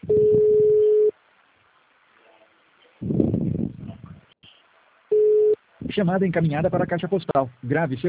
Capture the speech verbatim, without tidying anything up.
Chamada encaminhada para a caixa postal. Grave seu